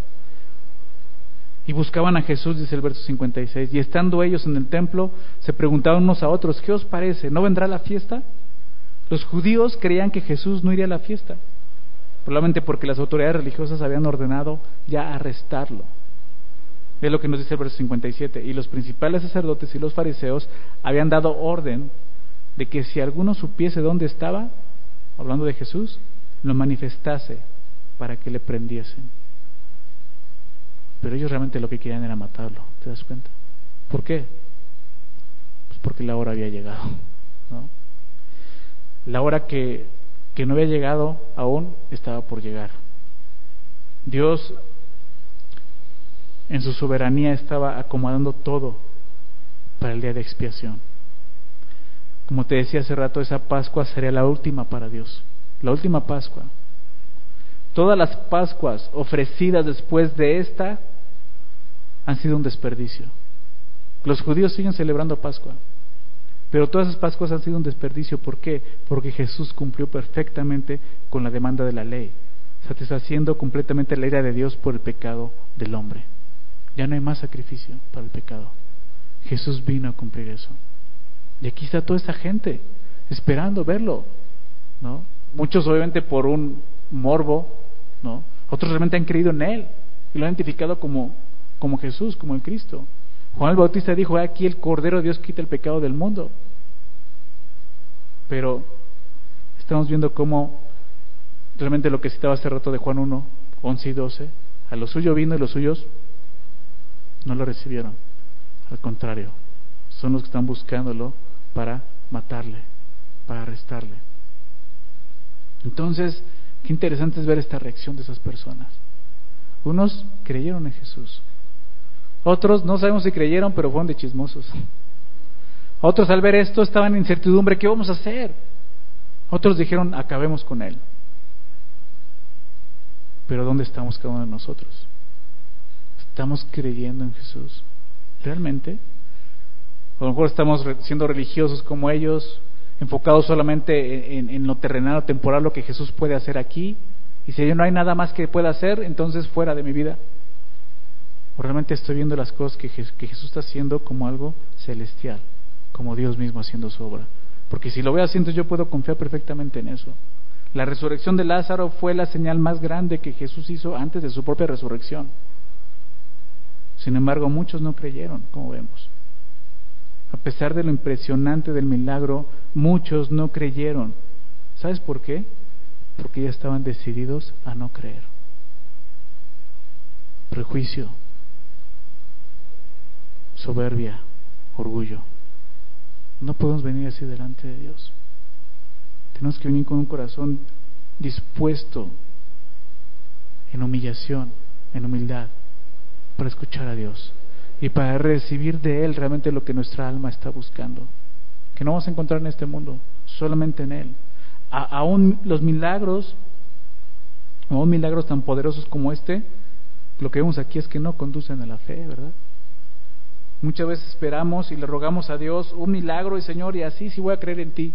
Y buscaban a Jesús, dice el verso 56, y estando ellos en el templo, se preguntaban unos a otros: ¿qué os parece? ¿No vendrá la fiesta? Los judíos creían que Jesús no iría a la fiesta, probablemente porque las autoridades religiosas habían ordenado ya arrestarlo. Es lo que nos dice el verso 57, y los principales sacerdotes y los fariseos habían dado orden de que si alguno supiese dónde estaba, hablando de Jesús, lo manifestase para que le prendiesen. Pero ellos realmente lo que querían era matarlo, ¿te das cuenta? ¿Por qué? Pues porque la hora había llegado, ¿no? La hora que no había llegado aún estaba por llegar. Dios, en su soberanía, estaba acomodando todo para el día de expiación. Como te decía hace rato, esa Pascua sería la última para Dios, la última Pascua. Todas las Pascuas ofrecidas después de esta han sido un desperdicio. Los judíos siguen celebrando Pascua, pero todas esas Pascuas han sido un desperdicio. ¿Por qué? Porque Jesús cumplió perfectamente con la demanda de la ley, satisfaciendo completamente la ira de Dios por el pecado del hombre. Ya no hay más sacrificio para el pecado. Jesús vino a cumplir eso. Y aquí está toda esta gente esperando verlo, ¿no? Muchos obviamente por un morbo, ¿no? Otros realmente han creído en Él y lo han identificado como Jesús, como el Cristo. Juan el Bautista dijo: aquí el Cordero de Dios quita el pecado del mundo. Pero estamos viendo cómo Realmente lo que citaba hace rato de Juan 1, 11 y 12, a lo suyo vino y los suyos no lo recibieron. Al contrario, son los que están buscándolo para matarle, para arrestarle. Entonces, qué interesante es ver esta reacción de esas personas. Unos creyeron en Jesús, otros no sabemos si creyeron, pero fueron de chismosos. Otros al ver esto estaban en incertidumbre, ¿qué vamos a hacer? Otros dijeron, acabemos con él. Pero ¿dónde estamos cada uno de nosotros? ¿Estamos creyendo en Jesús? ¿Realmente? A lo mejor estamos siendo religiosos como ellos, enfocados solamente en lo terrenal o temporal, lo que Jesús puede hacer aquí, y si no hay nada más que pueda hacer, entonces fuera de mi vida. ¿O realmente estoy viendo las cosas que Jesús está haciendo como algo celestial, como Dios mismo haciendo su obra? Porque si lo veo así, entonces yo puedo confiar perfectamente en eso. La resurrección de Lázaro fue la señal más grande que Jesús hizo antes de su propia resurrección. Sin embargo, muchos no creyeron, como vemos. A pesar de lo impresionante del milagro, muchos no creyeron. ¿Sabes por qué? Porque ya estaban decididos a no creer. Prejuicio, soberbia, orgullo. No podemos venir así delante de Dios. Tenemos que venir con un corazón dispuesto en humillación, en humildad, para escuchar a Dios y para recibir de Él realmente lo que nuestra alma está buscando, que no vamos a encontrar en este mundo, solamente en Él. Aún los milagros, aún milagros tan poderosos como este, lo que vemos aquí es que no conducen a la fe, ¿verdad? Muchas veces esperamos y le rogamos a Dios un milagro y Señor, y así sí voy a creer en ti.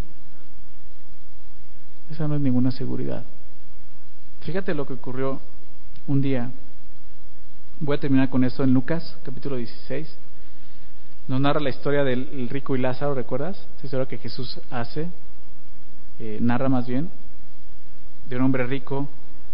Esa no es ninguna seguridad. Fíjate lo que ocurrió un día. Voy a terminar con esto en Lucas, capítulo 16. Nos narra la historia del rico y Lázaro, ¿recuerdas? Esa historia que Jesús hace, narra más bien, de un hombre rico.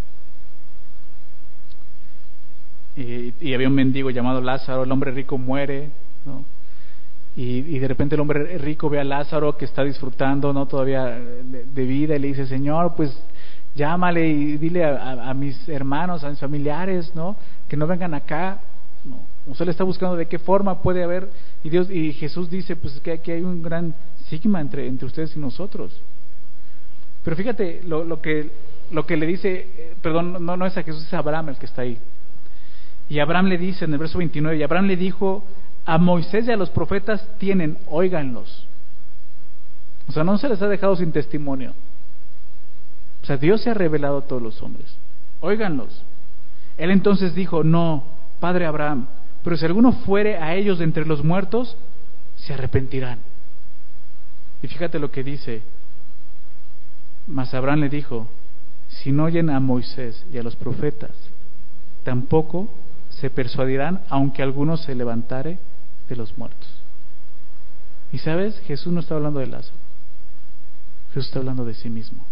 Y había un mendigo llamado Lázaro. El hombre rico muere, ¿no? Y de repente el hombre rico ve a Lázaro que está disfrutando, ¿no?, todavía de vida, y le dice: Señor, pues llámale y dile a mis hermanos, a mis familiares, ¿no?, que no vengan acá, ¿no? Usted le está buscando de qué forma puede haber. Y Jesús dice: pues que aquí hay un gran sigma entre ustedes y nosotros. Pero fíjate lo que le dice, perdón, no es a Jesús, es a Abraham el que está ahí. Y Abraham le dice en el verso 29, y Abraham le dijo: a Moisés y a los profetas tienen, óiganlos. O sea, no se les ha dejado sin testimonio. O sea, Dios se ha revelado a todos los hombres, óiganlos. Él entonces dijo: no, padre Abraham, pero si alguno fuere a ellos de entre los muertos, se arrepentirán. Y fíjate lo que dice: mas Abraham le dijo: si no oyen a Moisés y a los profetas, tampoco se persuadirán, aunque alguno se levantare de los muertos. Y sabes, Jesús no está hablando de Lázaro, Jesús está hablando de sí mismo,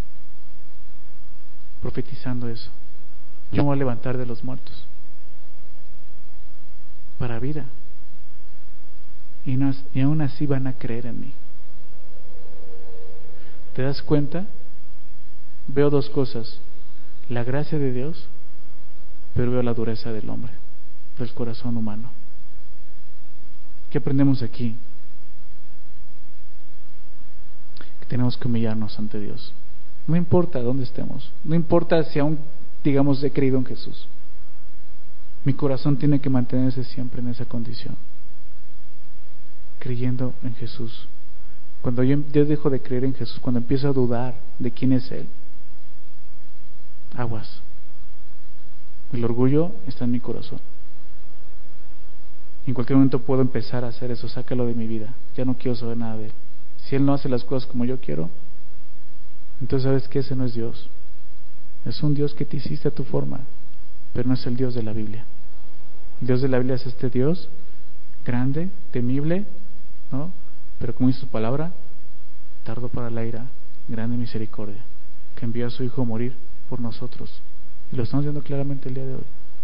profetizando eso: yo me voy a levantar de los muertos para vida, y aún así van a creer en mí. ¿Te das cuenta? Veo dos cosas: la gracia de Dios, pero veo la dureza del hombre, del corazón humano. ¿Qué aprendemos aquí? Que tenemos que humillarnos ante Dios. No importa dónde estemos, no importa si aún, digamos, he creído en Jesús. Mi corazón tiene que mantenerse siempre en esa condición, creyendo en Jesús. Cuando yo dejo de creer en Jesús, cuando empiezo a dudar de quién es Él, aguas. El orgullo está en mi corazón. En cualquier momento puedo empezar a hacer eso: sácalo de mi vida, ya no quiero saber nada de Él. Si Él no hace las cosas como yo quiero, entonces sabes que ese no es Dios. Es un Dios que te hiciste a tu forma, pero no es el Dios de la Biblia. El Dios de la Biblia es este Dios grande, temible, ¿no?, pero como dice su palabra, tardo para la ira, grande misericordia, que envió a su Hijo a morir por nosotros. Y lo estamos viendo claramente el día de hoy.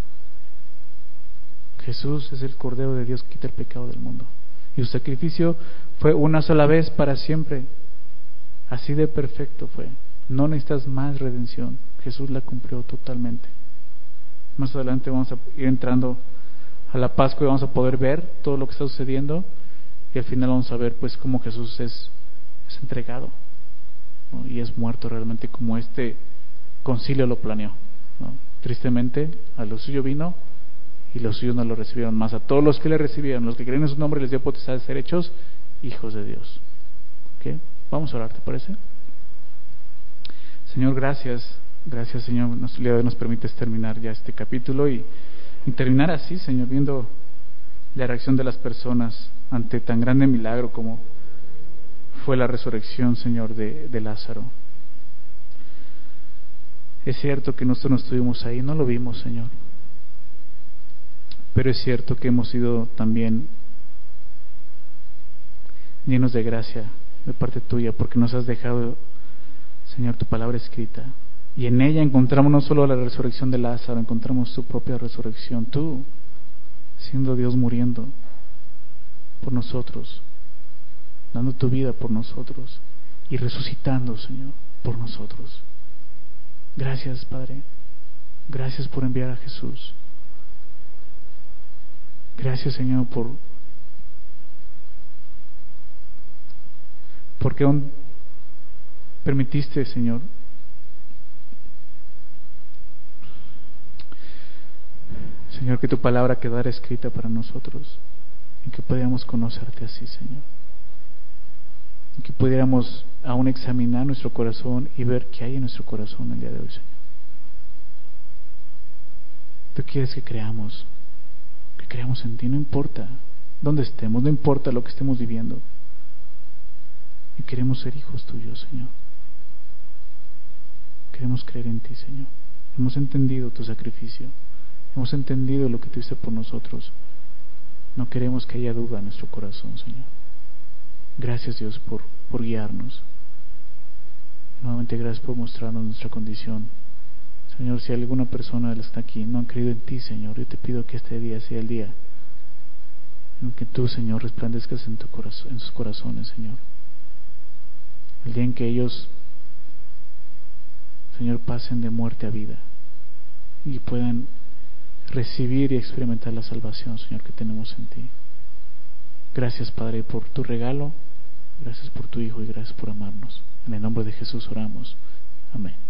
Jesús es el Cordero de Dios que quita el pecado del mundo, y su sacrificio fue una sola vez para siempre. Así de perfecto fue. No necesitas más redención, Jesús la cumplió totalmente. Más adelante vamos a ir entrando a la Pascua y vamos a poder ver todo lo que está sucediendo, y al final vamos a ver pues cómo Jesús es entregado, ¿no? Y es muerto realmente como este concilio lo planeó, ¿no? Tristemente a lo suyo vino y los suyos no lo recibieron, más a todos los que le recibieron, los que creen en su nombre, les dio potestad de ser hechos hijos de Dios. ¿Okay? Vamos a orar, ¿te parece? Señor, gracias Señor, nos permites terminar ya este capítulo y terminar así, Señor, viendo la reacción de las personas ante tan grande milagro como fue la resurrección, Señor, de Lázaro. Es cierto que nosotros no estuvimos ahí, no lo vimos, Señor, pero es cierto que hemos sido también llenos de gracia de parte tuya, porque nos has dejado, Señor, tu palabra escrita, y en ella encontramos no solo la resurrección de Lázaro, encontramos tu propia resurrección, tú siendo Dios muriendo por nosotros, dando tu vida por nosotros y resucitando, Señor, por nosotros. Gracias, Padre, gracias por enviar a Jesús. Gracias, Señor, porque aún permitiste, Señor, que tu palabra quedara escrita para nosotros y que pudiéramos conocerte así, Señor, y que pudiéramos aún examinar nuestro corazón y ver qué hay en nuestro corazón el día de hoy, Señor. Tú quieres que creamos en ti, no importa dónde estemos, no importa lo que estemos viviendo, y queremos ser hijos tuyos, Señor. Queremos creer en ti, Señor. Hemos entendido tu sacrificio, hemos entendido lo que tú hiciste por nosotros. No queremos que haya duda en nuestro corazón, Señor. Gracias, Dios, por guiarnos. Nuevamente gracias por mostrarnos nuestra condición. Señor, si alguna persona de las que está aquí no han creído en ti, Señor, yo te pido que este día sea el día en que tú, Señor, resplandezcas en sus corazones, Señor. El día en que ellos, Señor, pasen de muerte a vida y puedan recibir y experimentar la salvación, Señor, que tenemos en ti. Gracias, Padre, por tu regalo, gracias por tu Hijo y gracias por amarnos. En el nombre de Jesús oramos. Amén.